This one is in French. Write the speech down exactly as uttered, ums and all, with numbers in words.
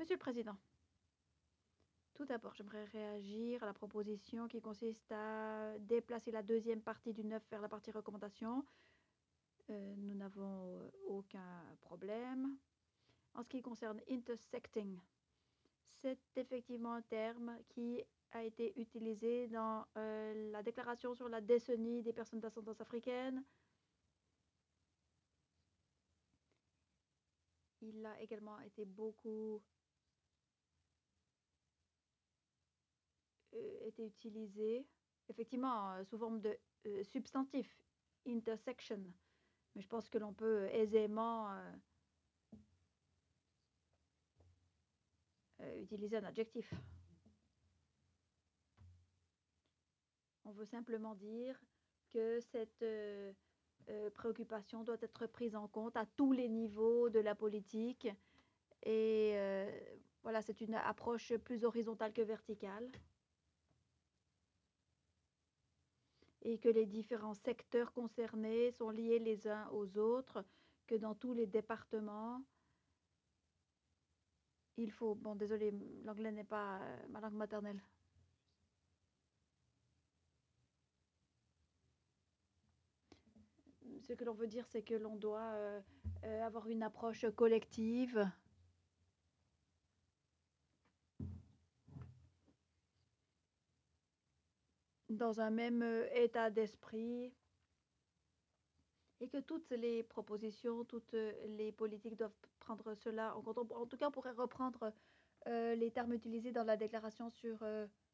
Monsieur le Président, tout d'abord, j'aimerais réagir à la proposition qui consiste à déplacer la deuxième partie du neuf vers la partie recommandation. Euh, nous n'avons euh, aucun problème. En ce qui concerne intersecting, c'est effectivement un terme qui a été utilisé dans euh, la déclaration sur la décennie des personnes d'ascendance africaine. Il a également été beaucoup euh, été utilisé, effectivement, euh, sous forme de euh, substantif, intersection. Mais je pense que l'on peut aisément euh, euh, utiliser un adjectif. On veut simplement dire que cette euh, euh, préoccupation doit être prise en compte à tous les niveaux de la politique. Et euh, voilà, c'est une approche plus horizontale que verticale. Et que les différents secteurs concernés sont liés les uns aux autres, que dans tous les départements, il faut... Bon, désolé, l'anglais n'est pas euh, ma langue maternelle. Ce que l'on veut dire, c'est que l'on doit euh, euh, avoir une approche collective dans un même euh, état d'esprit et que toutes les propositions, toutes les politiques doivent prendre cela en compte. En tout cas, on pourrait reprendre euh, les termes utilisés dans la déclaration sur euh,